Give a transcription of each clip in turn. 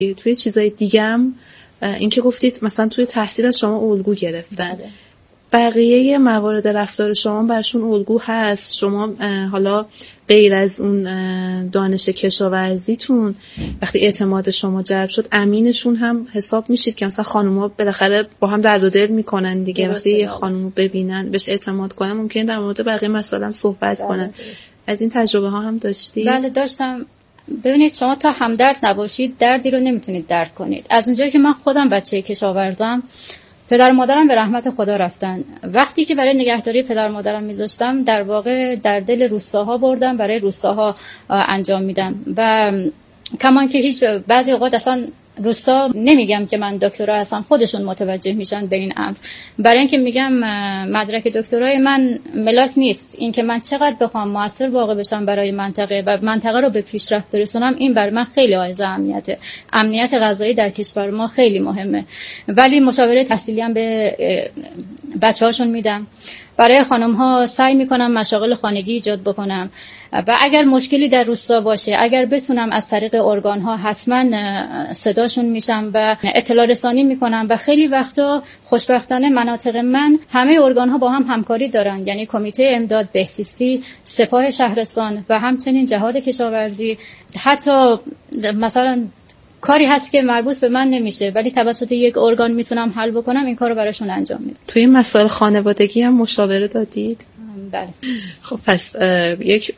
توی چیزای دیگه هم این که گفتید مثلا توی تحصیل از شما الگو گرفتن، بقیه موارد رفتار شما برشون الگو هست؟ شما حالا غیر از اون دانش کشاورزیتون وقتی اعتماد شما جلب شد امینشون هم حساب میشید که مثلا خانوما بالاخره با هم درد و دل میکنن دیگه، وقتی یه خانومو ببینن بهش اعتماد کنن ممکنه در مورد بقیه مسائل صحبت کنن. از این تجربه ها هم داشتی؟ بله داشتم. ببینید شما تا همدرد نباشید دردی رو نمیتونید درک کنید. از اونجایی که من خودم بچه کشاورزم، پدر و مادرم به رحمت خدا رفتن. وقتی که برای نگهداری پدر و مادرم میذاشتم در واقع در دل روستاها بردم، برای روستاها انجام میدم و کمان که هیچ بعضی اوقات اصلا روستا نمیگم که من دکترا هستم، خودشون متوجه میشن به این امر. برای اینکه میگم مدرک دکترای من ملاک نیست، این که من چقدر بخوام موثر واقع بشم برای منطقه و منطقه رو به پیشرفت برسونم، این برای من خیلی حائز اهمیته. امنیت غذایی در کشور ما خیلی مهمه. ولی مشاوره تحصیلی هم به بچه‌هاشون میدم. برای خانم ها سعی میکنم مشاغل خانگی ایجاد بکنم و اگر مشکلی در روستا باشه، اگر بتونم از طریق ارگان ها حتما صداشون میشم و اطلاع رسانی میکنم و خیلی وقتا خوشبختانه مناطق من همه ارگان ها با هم همکاری دارن، یعنی کمیته امداد بهزیستی، سپاه شهرستان و همچنین جهاد کشاورزی. حتی مثلا کاری هست که مربوط به من نمیشه ولی توسط یک ارگان میتونم حل بکنم، این کارو براشون انجام میدم. توی مسائل خانوادگی هم مشاوره دادید؟ بله. خب پس یک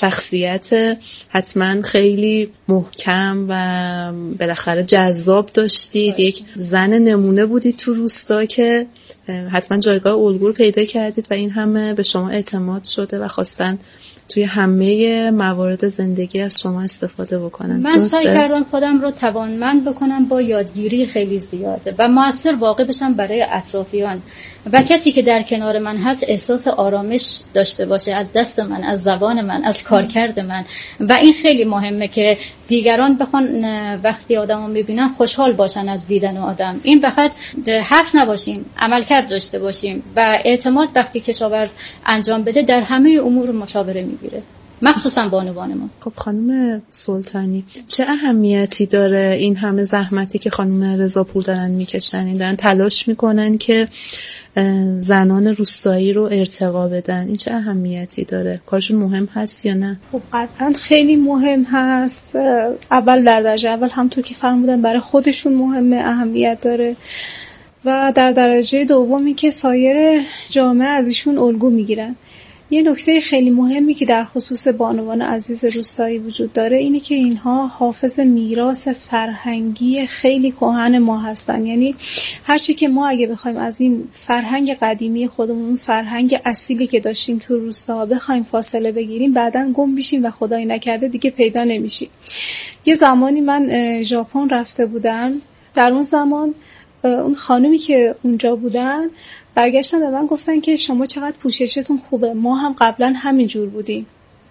شخصیت حتما خیلی محکم و بالاخره جذاب داشتید، یک زن نمونه بودید تو روستا که حتما جایگاه الگو رو پیدا کردید و این همه به شما اعتماد شده و خواستن توی همه موارد زندگی از شما استفاده بکنن. من سعی کردم خودم رو توانمند بکنم با یادگیری خیلی زیاده و موثر واقع بشم برای اطرافیان و کسی که در کنار من هست احساس آرامش داشته باشه از دست من، از زبان من، از کارکرد من. و این خیلی مهمه که دیگران بخوان وقتی آدمو میبینن خوشحال باشن از دیدن آدم. این فقط حرف نباشیم، عملکرد داشته باشیم و اعتماد وقتی کشاورز انجام بده در همه امور مشاوره میگیره، مخصوصا بانوان ما. خب خانم سلطانی، چه اهمیتی داره این همه زحمتی که خانم رضاپور دارن میکشن، این دارن تلاش میکنن که زنان روستایی رو ارتقا بدن، این چه اهمیتی داره؟ کارشون مهم هست یا نه؟ خب قطعا خیلی مهم هست. اول در درجه اول همونطور که فرمودن برای خودشون مهمه، اهمیت داره و در درجه دومی که سایر جامعه از ایشون الگو میگیرن. یه نکته خیلی مهمی که در خصوص بانوان عزیز روستایی وجود داره اینه که اینها حافظ میراث فرهنگی خیلی کهن ما هستن. یعنی هرچی که ما اگه بخوایم از این فرهنگ قدیمی خودمون، فرهنگ اصیلی که داشتیم تو روستا بخوایم فاصله بگیریم، بعداً گم میشیم و خدای نکرده دیگه پیدا نمیشیم. یه زمانی من ژاپن رفته بودم، در اون زمان اون خانومی که اونجا بودن برگشتن به من گفتن که شما چقدر پوششتون خوبه، ما هم قبلا همینجور بودیم.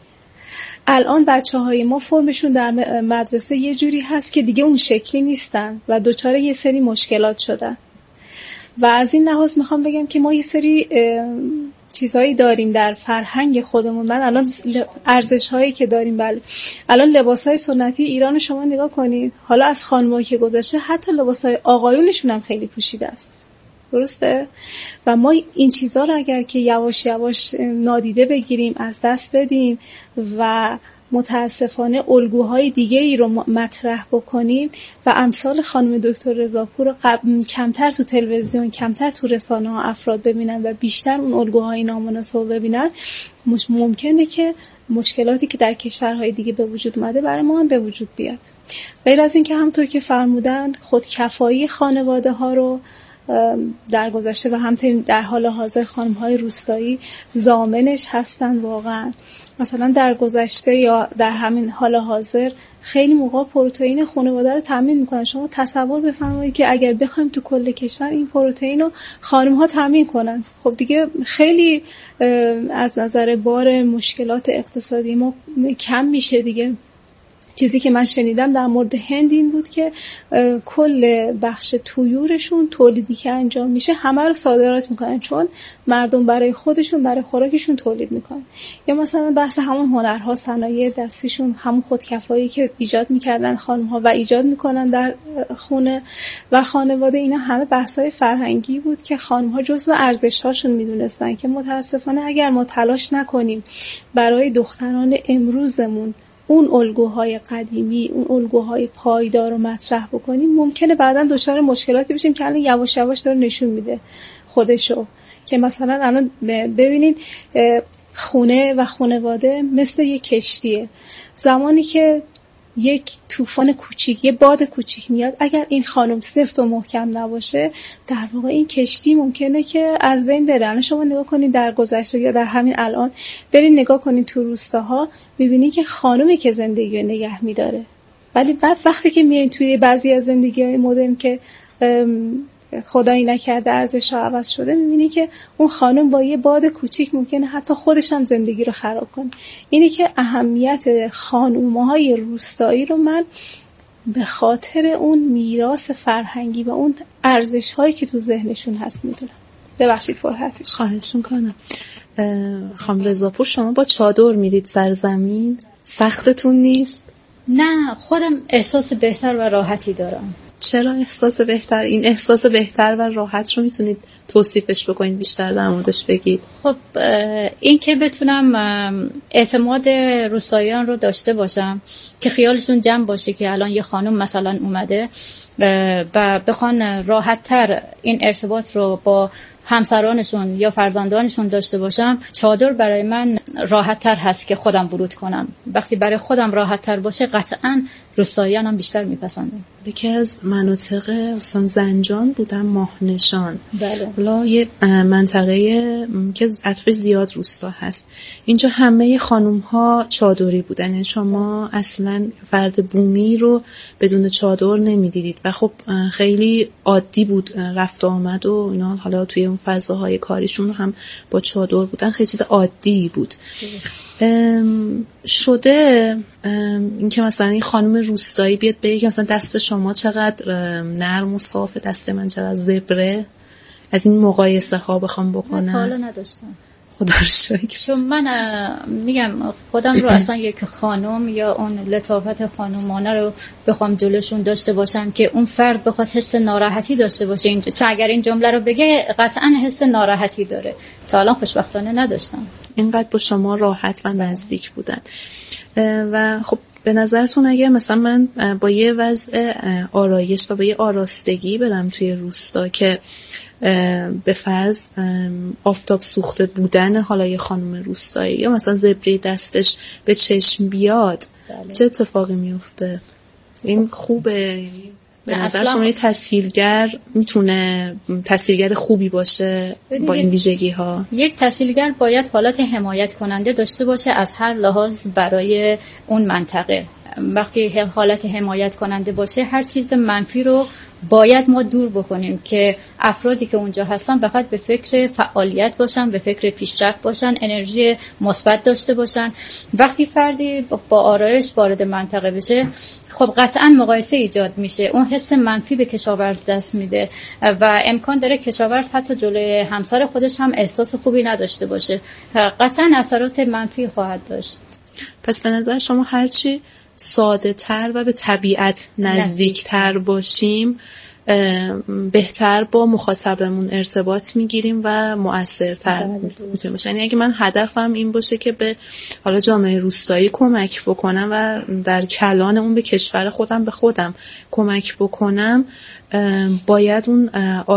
الان بچه‌های ما فرمشون در مدرسه یه جوری هست که دیگه اون شکلی نیستن و دوچار یه سری مشکلات شدن. و از این لحاظ میخوام بگم که ما یه سری چیزایی داریم در فرهنگ خودمون. من الان ارزش‌هایی که داریم، بله الان لباس‌های سنتی ایران شما نگاه کنید، حالا از خانم‌ها که گذشته حتی لباس‌های آقایونشون هم خیلی پوشیده است، درسته؟ و ما این چیزا رو اگر که یواش یواش نادیده بگیریم، از دست بدیم و متاسفانه الگوهای دیگه ای رو مطرح بکنیم و امثال خانم دکتر رضاپور رو کمتر تو تلویزیون، کمتر تو رسانه ها افراد ببینن و بیشتر اون الگوهای نامناسب ببینن، ممکنه که مشکلاتی که در کشورهای دیگه به وجود اومده برای ما هم به وجود بیاد. غیر از این که همونطور که فرمودن خودکفایی خانواده ها رو در گذشته و همچنین در حال حاضر خانم‌های روستایی ضامنش هستن. واقعا مثلا در گذشته یا در همین حال حاضر خیلی موقع پروتئین خانواده رو تامین میکنن. شما تصور بفرمایید که اگر بخوایم تو کل کشور این پروتئین رو خانم‌ها تامین کنن، خب دیگه خیلی از نظر بار مشکلات اقتصادی ما کم میشه دیگه. چیزی که من شنیدم در مورد هند این بود که کل بخش طیورشون تولیدی که انجام میشه همه رو صادرات میکنن، چون مردم برای خودشون، برای خوراکشون تولید میکنن. یا مثلا بحث همون هنرها، صنایع دستیشون، همون خودکفایی که ایجاد میکردن خانم‌ها و ایجاد میکنن در خونه و خانواده، اینا همه بحث‌های فرهنگی بود که خانم‌ها جزو ارزش‌هاشون میدونستن که متاسفانه اگر ما تلاش نکنیم برای دختران امروزمون اون الگوهای قدیمی، اون الگوهای پایدار رو مطرح بکنیم، ممکنه بعداً دچار مشکلاتی بشیم که الان یواش یواش داره نشون میده خودشو. که مثلا الان ببینید خونه و خانواده مثل یک کشتیه. زمانی که یک طوفان کوچیک، یه باد کوچیک میاد، اگر این خانم سفت و محکم نباشه، در واقع این کشتی ممکنه که از بین بره. الان شما نگاه کنید در گذشته یا در همین الان، برید نگاه کنید تو روستاها، میبینید که خانومی که زندگی رو نگه میداره. ولی بعد وقتی که میایین توی بعضی از زندگی‌های مدرن که خدایی نکرده ارزش‌ها عوض شده، می‌بینی که اون خانم با یه باد کوچیک ممکنه حتی خودش هم زندگی رو خراب کنه. اینی که اهمیت خانوم‌های روستایی رو من به خاطر اون میراث فرهنگی و اون ارزش‌هایی که تو ذهنشون هست میدونم. ببخشید پرحرفش. خواهش می‌کنم. خانم رضاپور، شما با چادر میرید سرزمین، سختتون نیست؟ نه، خودم احساس بهتر و راحتی دارم. چرا احساس بهتر؟ این احساس بهتر و راحت رو میتونید توصیفش بکنید، بیشتر در موردش بگید؟ خب این که بتونم اعتماد روستاییان رو داشته باشم که خیالشون جمع باشه که الان یه خانم مثلا اومده و بخوان راحت تر این ارتباط رو با همسرانشون یا فرزندانشون داشته باشم، چادر برای من راحت تر هست که خودم ورود کنم. وقتی برای خودم راحت تر باشه، قطعاً روستاییانم بیشتر میپسندن. یکی از مناطق استان زنجان بودم، ماهنشان. بله. حالا یه منطقه که اطراف زیاد روستا هست. اینجا همه خانوم ها چادری بودن، یعنی شما اصلا فرد بومی رو بدون چادر نمیدیدید و خب خیلی عادی بود رفت و آمد و اینا. حالا توی اون فضاهای کاریشون هم با چادر بودن، خیلی چیز عادی بود. شده اینکه مثلا این خانم روستایی بیاد بگه که مثلا دست شما چقدر نرم و صافه، دست من چقدر زبره، از این مقایسه ها بخوام بکنم؟ تا حالا نداشتم، خدا رو شکر. چون من میگم خودم رو اصلا یک خانم یا اون لطافت خانومانه رو بخوام جلوشون داشته باشم که اون فرد بخواد حس ناراحتی داشته باشه، چون اگر این جمله رو بگه قطعا حس ناراحتی داره. تا الان خوشبختانه نداشتم. اینقدر با شما راحت و نزدیک بودن. و خب به نظرتون اگه مثلا من با یه وضع آرایش و با یه آراستگی برم توی روستا که به فرض آفتاب سوخته بودن حالا یه خانم روستایی یا مثلا زبری دستش به چشم بیاد، بله. چه اتفاقی میفته؟ این خوبه؟ به نظر شما یه تسهیلگر میتونه تسهیلگر خوبی باشه با این ویژگی ها؟ یک تسهیلگر باید حالت حمایت کننده داشته باشه از هر لحاظ برای اون منطقه. وقتی حالت حمایت کننده باشه، هر چیز منفی رو باید ما دور بکنیم که افرادی که اونجا هستن فقط به فکر فعالیت باشن، به فکر پیشرفت باشن، انرژی مثبت داشته باشن. وقتی فردی با آرایش وارد منطقه بشه، خب قطعا مقایسه ایجاد میشه، اون حس منفی به کشاورز دست میده و امکان داره کشاورز حتی جلوی همسر خودش هم احساس خوبی نداشته باشه، قطعا اثرات منفی خواهد داشت. پس به نظر شما هرچی ساده تر و به طبیعت نزدیک تر باشیم، بهتر با مخاطبمون ارتباط میگیریم و مؤثرتر میتونیم باشه. یعنی اگه من هدفم این باشه که به حالا جامعه روستایی کمک بکنم و در کلان اون به کشور خودم به خودم کمک بکنم، باید اون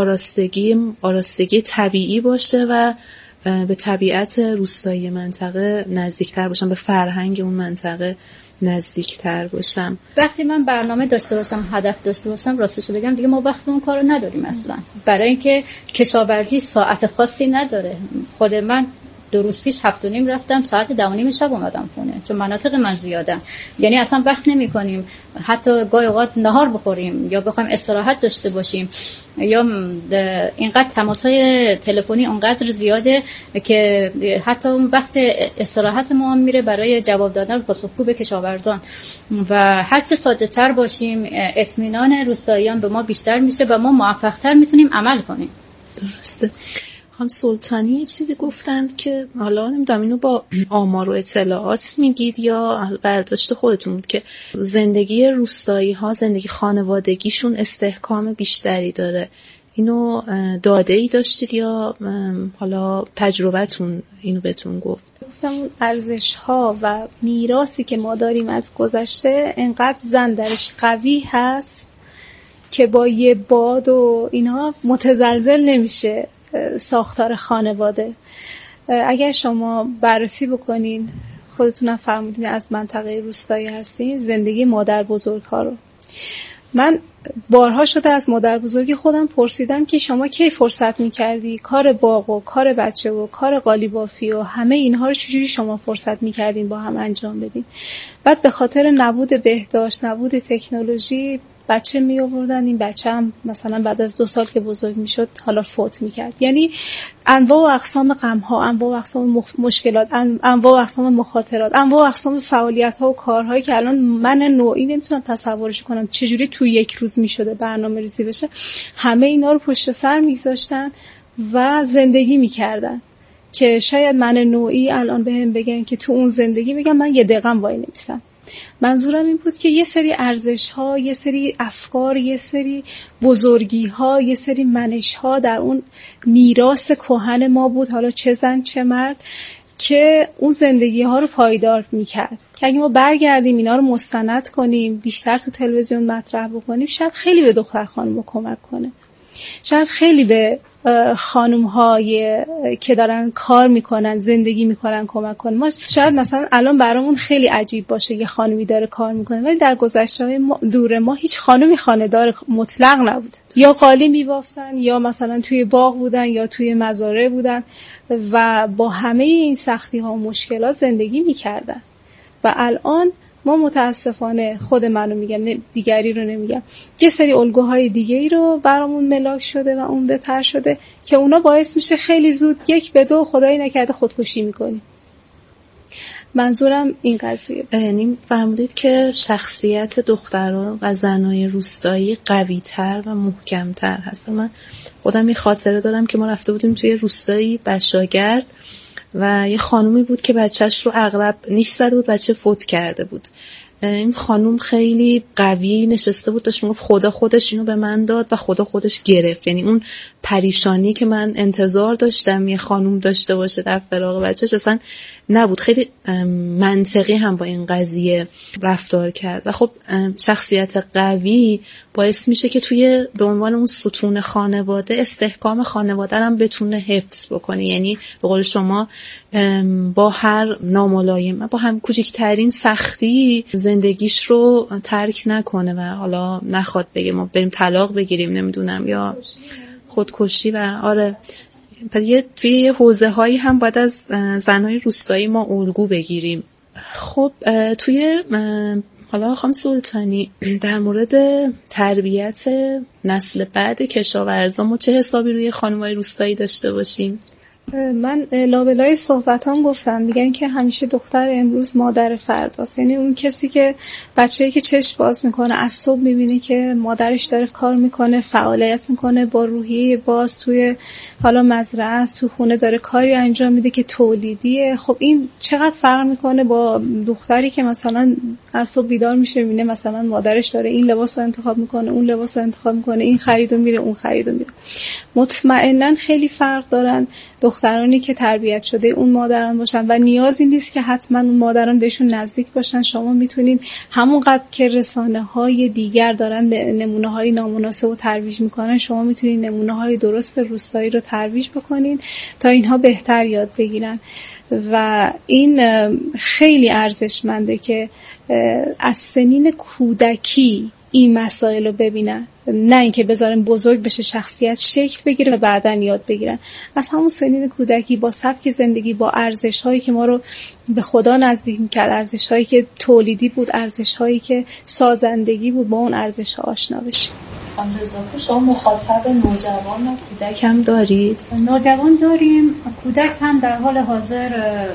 آراستگی طبیعی باشه و به طبیعت روستایی منطقه نزدیکتر باشم، به فرهنگ اون منطقه نزدیکتر باشم. وقتی من برنامه داشته باشم، هدف داشته باشم، راستش بگم دیگه ما وقت اون کارو نداریم اصلا، برای اینکه کشاورزی ساعت خاصی نداره. خود من 2 روز پیش 7:30 رفتم، ساعت 10:30 شب اومدم خونه، چون مناطق من زیادن. یعنی اصلا وقت نمی‌کنیم حتی گاهی اوقات نهار بخوریم یا بخوایم استراحت داشته باشیم، یا اینقدر تماس‌های تلفنی اونقدر زیاده که حتی اون وقت استراحت ما میره برای جواب دادن به پاسخگو به کشاورزان. و هر چه ساده‌تر باشیم اطمینان روستاییان به ما بیشتر میشه و ما موفق‌تر میتونیم عمل کنیم. درسته. خانم سلطانی یه چیزی گفتند که حالا نمیدونم اینو با آمار و اطلاعات میگید یا برداشت خودتون بود که زندگی روستایی ها، زندگی خانوادگیشون استحکام بیشتری داره. اینو داده ای داشتید یا حالا تجربتون اینو بهتون گفت؟ گفتم اون ارزش ها و میراثی که ما داریم از گذشته انقدر زن درش قوی هست که با یه باد و اینها متزلزل نمیشه ساختار خانواده. اگر شما بررسی بکنین، خودتونم فرمودین از منطقه روستایی هستین، زندگی مادر بزرگ ها رو، من بارها شده از مادر بزرگی خودم پرسیدم که شما کی فرصت میکردی کار باغ و کار بچه و کار قالیبافی و همه اینها رو چجوری شما فرصت میکردین با هم انجام بدین؟ بعد به خاطر نبود بهداشت، نبود تکنولوژی بچه می آوردن، این بچه هم مثلا بعد از 2 سال که بزرگ می شد حالا فوت می کرد. یعنی انواع و اقسام غم ها، انواع و اقسام مشکلات، انواع و اقسام مخاطرات، انواع و اقسام فعالیت ها و کارهایی که الان من نوعی نمیتونم تصورش کنم چجوری تو یک روز می شده برنامه ریزی بشه. همه اینا رو پشت سر می گذاشتن و زندگی می کردن که شاید من نوعی الان بهم بگن که تو اون زندگی بگم من یه دقیقه وای نمیسم. منظورم این بود که یه سری ارزش‌ها، یه سری افکار، یه سری بزرگی‌ها، یه سری منش‌ها در اون میراث کهن ما بود، حالا چه زن چه مرد، که اون زندگی‌ها رو پایدار می‌کرد. که اگه ما برگردیم اینا رو مستند کنیم، بیشتر تو تلویزیون مطرح بکنیم، شاید خیلی به دختر خانم کمک کنه. شاید خیلی به خانم‌های که دارن کار میکنن، زندگی میکنن کمک کنه. ما شاید مثلا الان برامون خیلی عجیب باشه یه خانمی داره کار میکنه، ولی در گذشته‌های دور ما هیچ خانمی خانه‌دار مطلق نبود. یا قالی می‌بافتن یا مثلا توی باغ بودن یا توی مزارع بودن و با همه این سختی‌ها و مشکلات زندگی میکردن. و الان ما متاسفانه، خود منو میگم، دیگری رو نمیگم، یه سری الگوهای دیگه‌ای رو برامون ملاک شده و اون بهتر شده که اونا باعث میشه خیلی زود 1 به 2 خدایی نکرده خودکشی میکنیم. منظورم این قضیه. یعنی فرمودید که شخصیت دختران و زنای روستایی قوی‌تر و محکم‌تر هست. من خودم یه خاطره دارم که ما رفته بودیم توی روستایی بشاگرد و یه خانومی بود که بچهش رو عقرب نیش زده بود، بچه فوت کرده بود. این خانوم خیلی قوی نشسته بود، داشت میگفت خدا خودش اینو به من داد و خدا خودش گرفت. یعنی اون پریشانی که من انتظار داشتم یه خانوم داشته باشه در فراق بچهش اصلا نبود. خیلی منطقی هم با این قضیه رفتار کرد و خب شخصیت قوی باعث میشه که توی به عنوان اون ستون خانواده استحکام خانواده هم بتونه حفظ بکنه. یعنی به قول شما با هر ناملایم، با هم کوچکترین سختی زندگیش رو ترک نکنه و حالا نخواد بگه ما بریم طلاق بگیریم، نمیدونم، یا خودکشی. و آره توی یه حوزه هایی هم باید از زنهای روستایی ما الگو بگیریم. خب توی حالا خانم سلطانی در مورد تربیت نسل بعد کشاورزان ما چه حسابی روی خانم‌های روستایی داشته باشیم؟ من لابلای صحبتام گفتم، میگن که همیشه دختر امروز مادر فرداست. یعنی اون کسی که بچه‌ای که چشم باز میکنه از صبح میبینه که مادرش داره کار میکنه، فعالیت میکنه، با روحیه باز توی حالا مزرعه است، تو خونه داره کاری انجام میده که تولیدیه. خب این چقدر فرق میکنه با دختری که مثلا از صبح بیدار میشه میبینه مثلا مادرش داره این لباس رو انتخاب میکنه، اون لباس رو انتخاب میکنه، این خریدو میره، اون خریدو میره. مطمئناً خیلی فرق دارن دخترانی که تربیت شده اون مادران باشن و نیازی نیست که حتما اون مادران بهشون نزدیک باشن. شما میتونید همونقدر که رسانه‌های دیگر دارن نمونه‌های نامناسب رو ترویج میکنن، شما میتونید نمونه‌های درست روستایی رو ترویج بکنین تا اینها بهتر یاد بگیرن. و این خیلی ارزشمنده که از سنین کودکی این مسائل رو ببینن، نه اینکه بذارن بزرگ بشه شخصیت شکل بگیره و بعداً یاد بگیرن. از همون سنین کودکی با سبک زندگی، با ارزش‌هایی که ما رو به خدا نزدیک می‌کرد، ارزش‌هایی که تولیدی بود، ارزش‌هایی که سازندگی بود، با اون ارزش‌ها آشنا بشیم. خانم رضاپور، شما مخاطب نوجوان و کودک هم دارید؟ نوجوان داریم، کودک هم در حال حاضر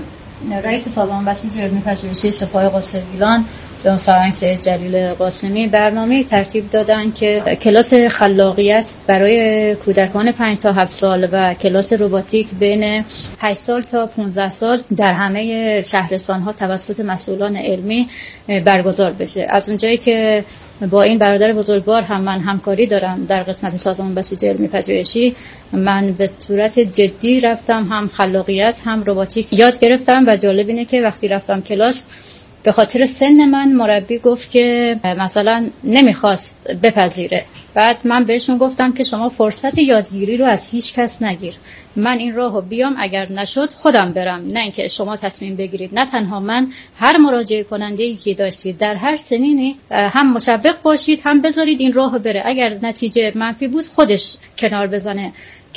رئیس سازمان بسیج علمی پژوهشی سپاه قدس گیلان جناب سرهنگ سید جلیل قاسمی برنامه ترتیب دادن که کلاس خلاقیت برای کودکان 5 تا 7 سال و کلاس رباتیک بین 8 سال تا 15 سال در همه شهرستان‌ها توسط مسئولان علمی برگزار بشه. از اونجایی که با این برادر بزرگوار هم من همکاری دارم در خدمت سازمان بسیج علمی پژوهشی، من به صورت جدی رفتم هم خلاقیت هم رباتیک یاد گرفتم و جالب اینه که وقتی رفتم کلاس به خاطر سن من مربی گفت که مثلا نمیخواست بپذیره. بعد من بهشون گفتم که شما فرصت یادگیری رو از هیچ کس نگیر، من این راهو بیام، اگر نشد خودم برم، نه اینکه شما تصمیم بگیرید. نه تنها من، هر مراجعه کننده‌ای که داشتید در هر سنینی هم مشوق باشید، هم بذارید این راهو بره. اگر نتیجه منفی بود خودش کنار بزنه.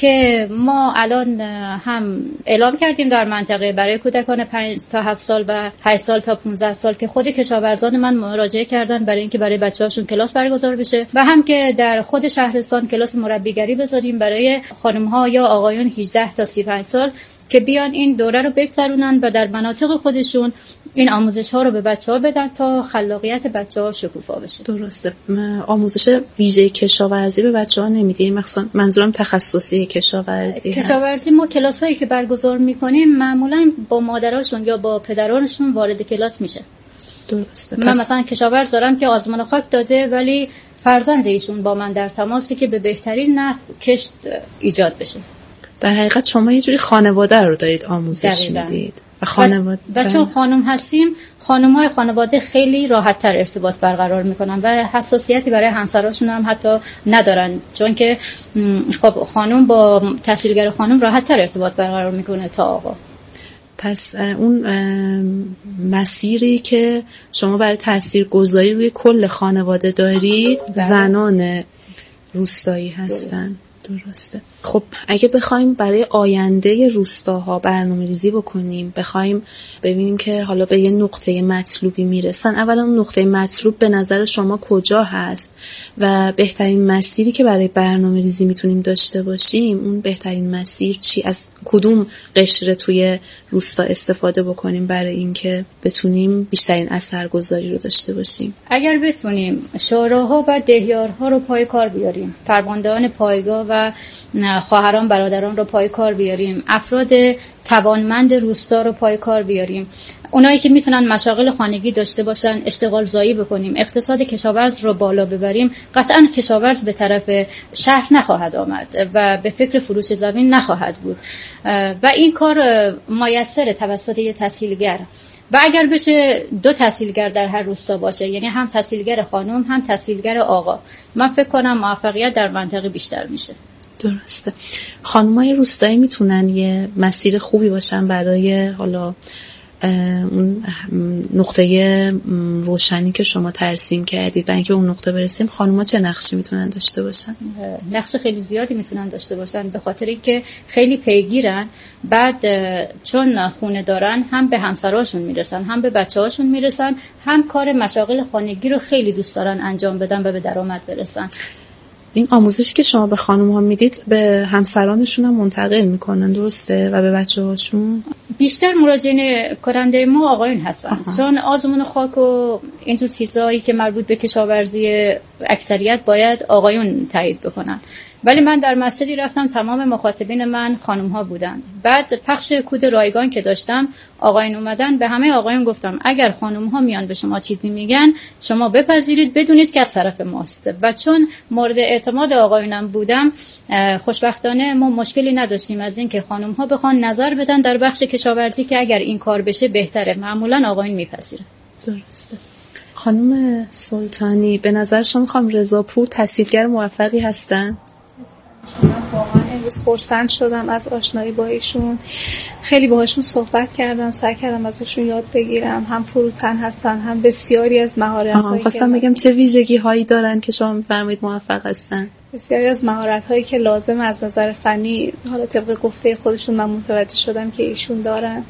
که ما الان هم اعلام کردیم در منطقه برای کودکان 5 تا 7 سال و 8 سال تا 15 سال که خود کشاورزان من مراجعه کردن برای اینکه برای بچه‌هاشون کلاس برگزار بشه و هم که در خود شهرستان کلاس مربیگری بذاریم برای خانم‌ها یا آقایون 18 تا 35 سال که بیان این دوره رو بگذرونن و در مناطق خودشون این آموزش‌ها رو به بچه‌ها بدن تا خلاقیت بچه‌ها شکوفا بشه. درسته. آموزش ویژه کشاورزی به بچه‌ها نمیدید؟ مثلا منظورم تخصصی کشاورزی هست. کشاورزی ما کلاس‌هایی که برگزار می‌کنیم معمولاً با مادراشون یا با پدرانشون وارد کلاس میشه. درسته. من مثلا کشاورز دارم که آزمون خاک داده ولی فرزند ایشون با من در تماسی که به بهترین نحو کشت ایجاد بشه. در حقیقت شما یه جوری خانواده رو دارید آموزش میدید و خانواده و چون خانم هستیم، خانم‌های خانواده خیلی راحت‌تر ارتباط برقرار می‌کنن و حساسیتی برای همسراشون هم حتی ندارن، چون که خب خانم با تحصیلگر خانم راحت‌تر ارتباط برقرار می‌کنه تا آقا. پس اون مسیری که شما برای تاثیرگذاری روی کل خانواده دارید زنان روستایی هستن. درسته. خب اگه بخوایم برای آینده روستاها برنامه‌ریزی بکنیم، بخوایم ببینیم که حالا به یه نقطه مطلوبی میرسن، اولا اون نقطه مطلوب به نظر شما کجا هست و بهترین مسیری که برای برنامه‌ریزی میتونیم داشته باشیم، اون بهترین مسیر چی، از کدوم قشر توی روستا استفاده بکنیم برای اینکه بتونیم بیشترین اثرگذاری رو داشته باشیم؟ اگر بتونیم شوراها و دهیارها رو پای کار بیاریم، فرماندهان پایگاه و خواهران برادران رو پای کار بیاریم، افراد توانمند روستا رو پای کار بیاریم، اونایی که میتونن مشاغل خانگی داشته باشن اشتغال زایی بکنیم، اقتصاد کشاورز رو بالا ببریم، قطعا کشاورز به طرف شهر نخواهد آمد و به فکر فروش زمین نخواهد بود و این کار میسر توسط یه تسهیلگر. و اگر بشه 2 تسهیلگر در هر روستا باشه، یعنی هم تسهیلگر خانم هم تسهیلگر آقا، من فکر کنم موفقیت در منطقه بیشتر میشه. درسته. خانم‌های روستایی میتونن یه مسیر خوبی باشن برای حالا اون نقطه روشنی که شما ترسیم کردید. برای اینکه به اون نقطه برسیم خانم‌ها چه نقشی میتونن داشته باشن؟ نقش خیلی زیادی میتونن داشته باشن، به خاطر اینکه خیلی پیگیرن. بعد چون خونه دارن هم به همسراشون میرسن، هم به بچه‌هاشون میرسن، هم کار مشاغل خانگی رو خیلی دوست دارن انجام بدن و به درآمد برسن. این آموزشی که شما به خانم‌ها میدید به همسرانشون هم منتقل میکنن، درسته؟ و به بچه‌هاشون؟ بیشتر مراجعین کننده ما آقایون هستن. چون آزمون خاک و اینجور چیزایی که مربوط به کشاورزی اکثریت باید آقایون تایید بکنن، ولی من در مسجدی رفتم تمام مخاطبین من خانم ها بودن. بعد پخش کود رایگان که داشتم آقایون اومدن، به همه آقایون گفتم اگر خانم ها میان به شما چیزی میگن شما بپذیرید، بدونید که از طرف ماست. و چون مورد اعتماد آقایونم بودم، خوشبختانه ما مشکلی نداشتیم از این که خانم ها بخوان نظر بدن در بخش کشاورزی که اگر این کار بشه بهتره. معمولا آقایون میپذیرن. درسته. خانم سلطانی، به نظر شما خانم رضاپور تسهیلگر موفقی هستن؟ واقعا امروز خرسند شدم از آشنایی با ایشون. خیلی باهاشون صحبت کردم، سعی کردم ازشون یاد بگیرم. هم فروتن هستن، هم بسیاری از مهارت‌هایی خواستم بگم چه ویژگی‌هایی دارن که شما می‌فرمایید موفق هستن. بسیاری از مهارت‌هایی که لازم از نظر فنی حالا طبق گفته خودشون من متوجه شدم که ایشون دارن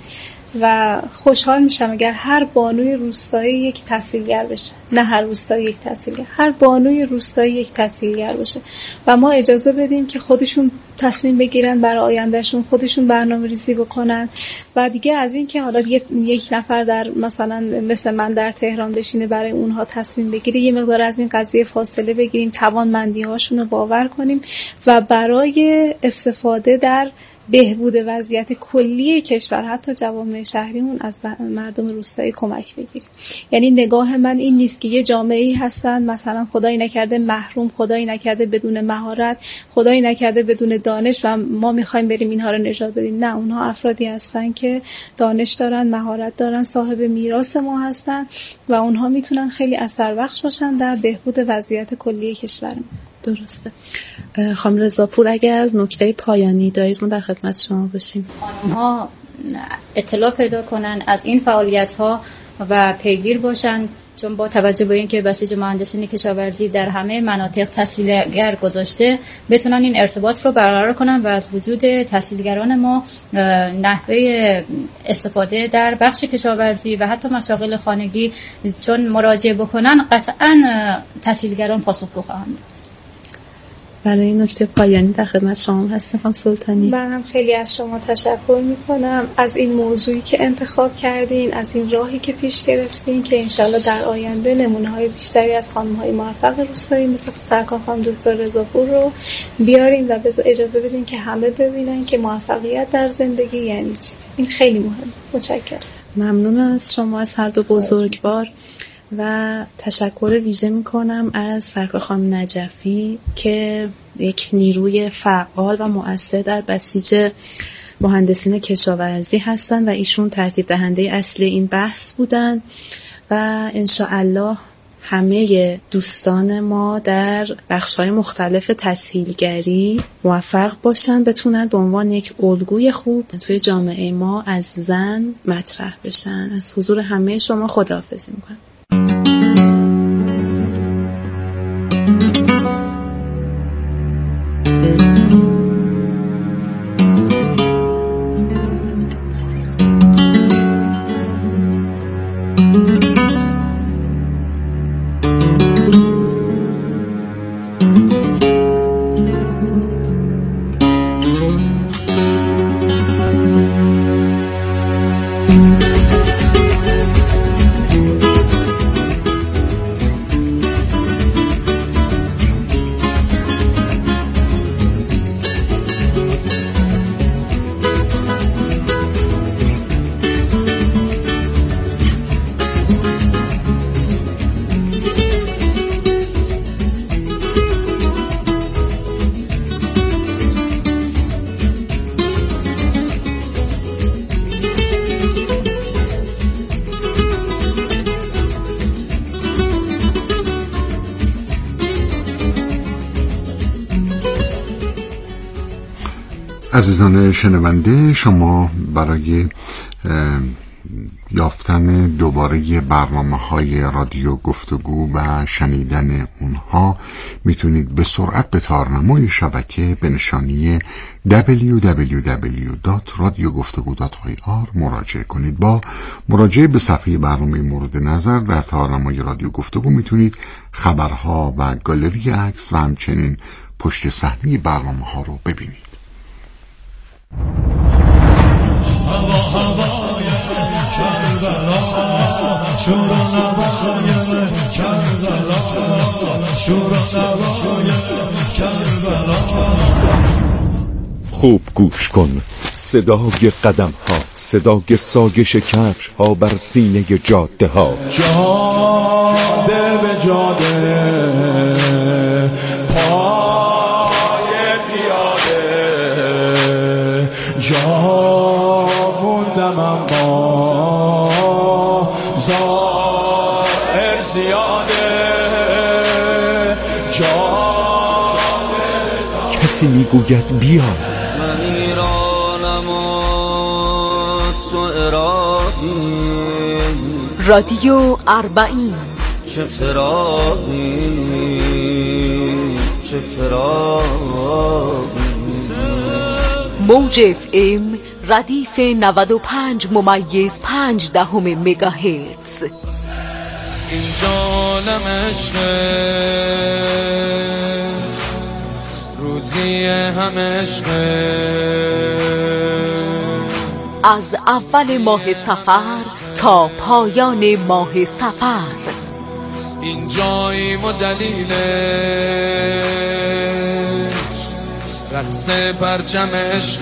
و خوشحال میشم اگر هر بانوی روستایی یک تحصیلگر بشه. نه هر روستایی یک تحصیلگر، هر بانوی روستایی یک تحصیلگر باشه و ما اجازه بدیم که خودشون تصمیم بگیرن برای آیندهشون، خودشون برنامه‌ریزی بکنن و دیگه از این که حالا یک نفر در مثلا مثل من در تهران بشینه برای اونها تصمیم بگیره، یه مقدار از این قضیه فاصله بگیریم، توانمندی‌هاشون رو باور کنیم و برای استفاده در بهبود وضعیت کلی کشور حتی جوامع شهریمون از مردم روستایی کمک بگیریم. یعنی نگاه من این نیست که یه جامعه‌ای هستن مثلا خدایی نکرده محروم، خدایی نکرده بدون مهارت، خدایی نکرده بدون دانش و ما می‌خوایم بریم اینها رو نجات بدیم. نه، اونها افرادی هستن که دانش دارن، مهارت دارن، صاحب میراث ما هستن و اونها میتونن خیلی اثربخش باشن در بهبود وضعیت کلی کشورمون. درسته. خانم رضاپور اگر نکته پایانی دارید ما در خدمت شما باشیم. خانم‌ها اطلاع پیدا کنن از این فعالیت‌ها و پیگیر باشن، چون با توجه به اینکه بسیج مهندسین کشاورزی در همه مناطق تحصیلگر گذاشته بتونن این ارتباط رو برقرار کنن و از وجود تحصیلگران ما نحوه استفاده در بخش کشاورزی و حتی مشاغل خانگی چون مراجعه بکنن قطعاً تحصیلگران پاسخگو خواهند بود. برای این نکته پایانی در خدمت شما هستم خانم سلطانی. منم خیلی از شما تشکر میکنم از این موضوعی که انتخاب کردین، از این راهی که پیش گرفتین که انشالله در آینده نمونه‌های بیشتری از خانم‌های موفق روستایی مثل سرکار خانم دکتر رضاپور رو بیارین و اجازه بدین که همه ببینن که موفقیت در زندگی یعنی چی. این خیلی مهمه. متشکرم. ممنونم از شما از هر دو بزرگوار و تشکر ویژه میکنم از سرکار خانم نجفی که یک نیروی فعال و مؤثر در بسیج مهندسین کشاورزی هستند و ایشون ترتیب دهنده اصلی این بحث بودن و انشاءالله همه دوستان ما در بخش‌های مختلف تسهیلگری موفق باشن، بتونن به عنوان یک الگوی خوب توی جامعه ما از زن مطرح بشن. از حضور همه شما خداحافظی میکنم. عزیزان شنونده، شما برای یافتن دوباره برنامه‌های رادیو گفتگو و شنیدن اونها میتونید به سرعت به تارنمای شبکه به نشانی www.radiogoftego.ir مراجعه کنید. با مراجعه به صفحه برنامه مورد نظر در تارنمای رادیو گفتگو میتونید خبرها و گالری عکس و همچنین پشت صحنه برنامه‌ها رو ببینید. خوب گوش کن، صدای قدم ها، صدای سایش کفش ها بر سینه جاده ها، جاده به جاده، پای پیاده، جا موندم اما ظاهر زیاده، کسی میگوید بیا. من ایرانم و تو عراقی، رادیو 40 چه فراقی چه فراقی. موج FM ردیف 95.5 مگاهرتز. این جانم عشق روزی هم عشق. از اول ماه صفر تا پایان ماه صفر این جاییم و دلیلش رقص پرچم عشق.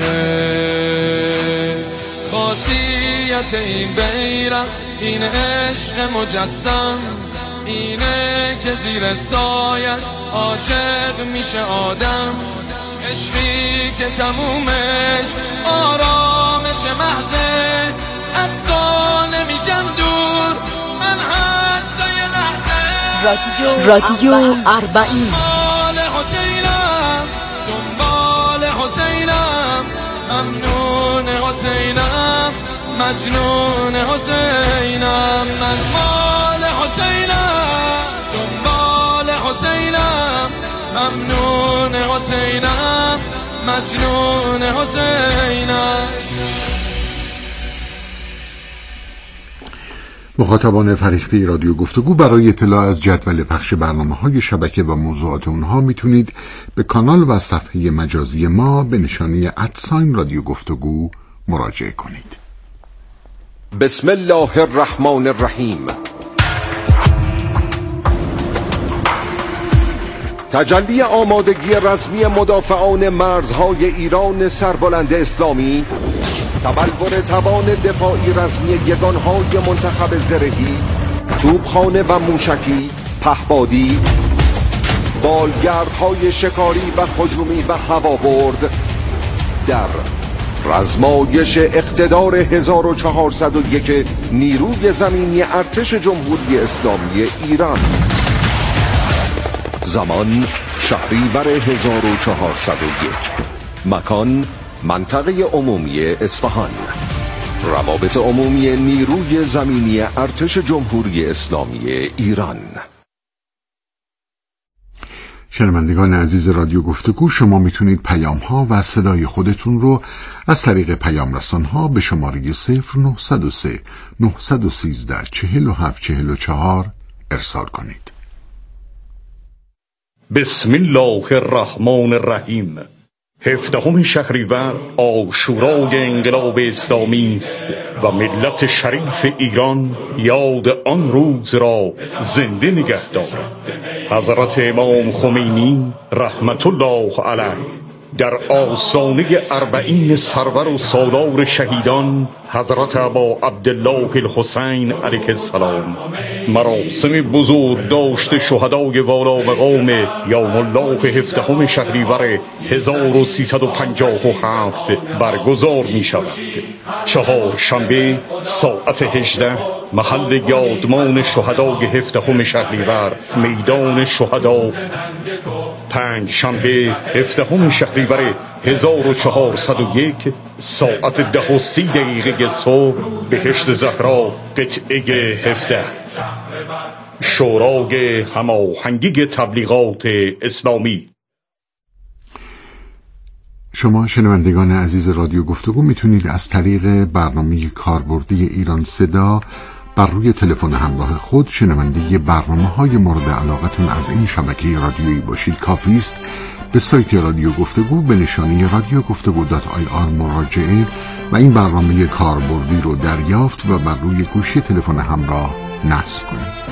خاصیت این بیرق این عشق مجسم، اینه که زیر سایش عاشق میشه آدم. عشقی که تمومش آرامش محضه، از تو نمیشم دور من حتی یه لحظه. رادیو 40 دنبال حسینم دنبال حسینم، ممنون حسینم مجنون حسینم. من مال حسینم دنبال حسینم، ممنون حسینم مجنون حسینم. مخاطبان فریخته رادیو گفتگو، برای اطلاع از جدول پخش برنامه‌های شبکه و موضوعات اونها میتونید به کانال و صفحه مجازی ما به نشانی @رادیو گفتگو مراجعه کنید. بسم الله الرحمن الرحیم. تجلی آمادگی رسمی مدافعان مرزهای ایران سربلند اسلامی، تبلور توان دفاعی رسمی یگانهای منتخب زرهی، توپخانه و موشکی، پهپادی، بالگردهای شکاری و هجومی و هوابرد در رزمایش اقتدار 1401 نیروی زمینی ارتش جمهوری اسلامی ایران. زمان شهریور 1401. مکان منطقه عمومی اصفهان. روابط عمومی نیروی زمینی ارتش جمهوری اسلامی ایران. شنوندگان عزیز رادیو گفتگو، شما میتونید پیام ها و صدای خودتون رو از طریق پیام رسان ها به شماره 0903 913 4744 ارسال کنید. بسم الله الرحمن الرحیم. 17 شهریور عاشورای انقلاب اسلامی است و ملت شریف ایران یاد آن روز را زنده نگه دارد. حضرت امام خمینی رحمت الله علیه در آستانه 40 سرور و سالار شهیدان حضرت ابا عبدالله الحسین علیه السلام مراسم بزرگ داشت شهدای والا مقام یوم الله 17 شهریور 1357 برگزار می شود. چهارشنبه ساعت 18 محل یادمان شهدای 17 شهریور میدان شهدا. پنجشنبه 17 شهریور 1401 ساعت 10:30 صبح بهشت زهرا قطعه 17. شورای هماهنگی تبلیغات اسلامی. شما شنوندگان عزیز رادیو گفتگو میتونید از طریق برنامه کاربردی ایران صدا بر روی تلفن همراه خود شنونده برنامه‌های مورد علاقتون از این شبکه رادیویی باشید. کافی است به سایت رادیو گفتگو به نشانی radiogoftego.ir مراجعه و این برنامه کاربردی رو دریافت و بر روی گوشی تلفن همراه نصب کنید.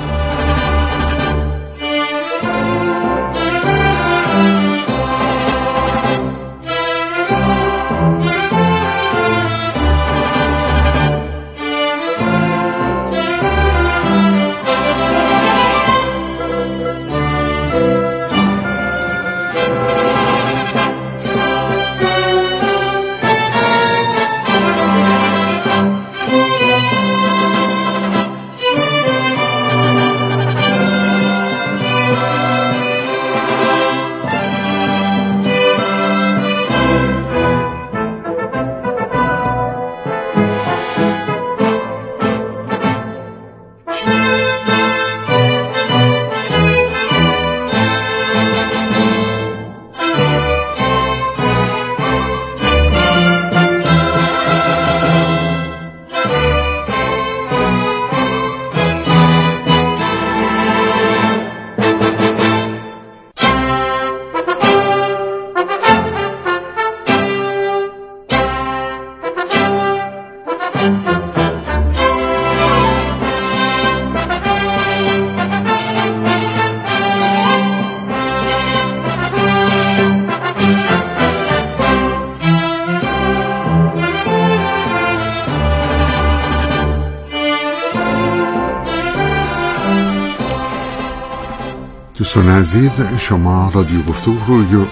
دوستان عزیز، شما رادیو گفتگو